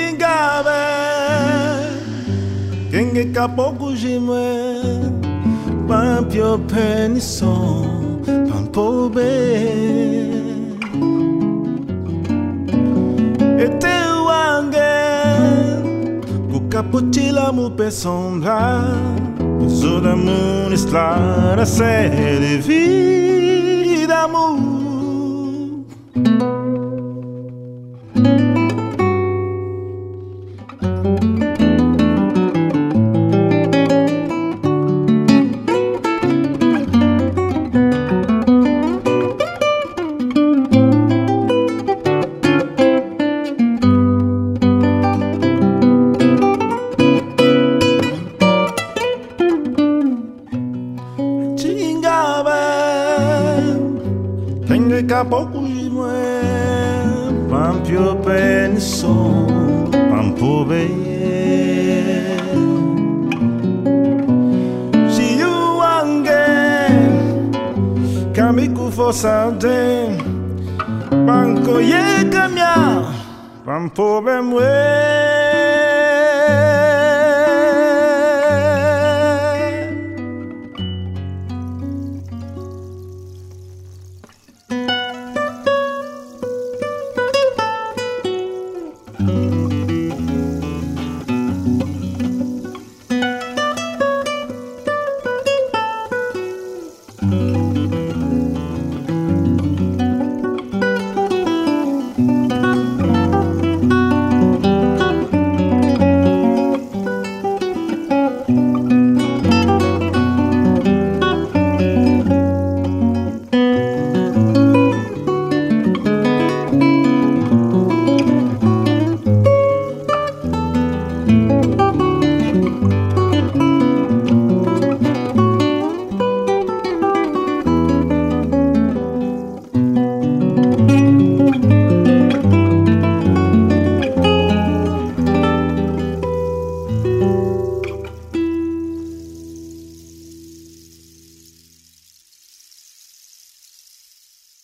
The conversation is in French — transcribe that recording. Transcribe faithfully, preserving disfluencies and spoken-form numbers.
Chingabe Kenge kapoku jimwe Pampio penison Pampobe Ete wange Kukaputila mu pesondra Zoda mun estrada de vida mu Tengue kapoku jimwe Pampio penison Pampobe Si you wange Kamiku fosante Banko ye kamya Pampobe mwe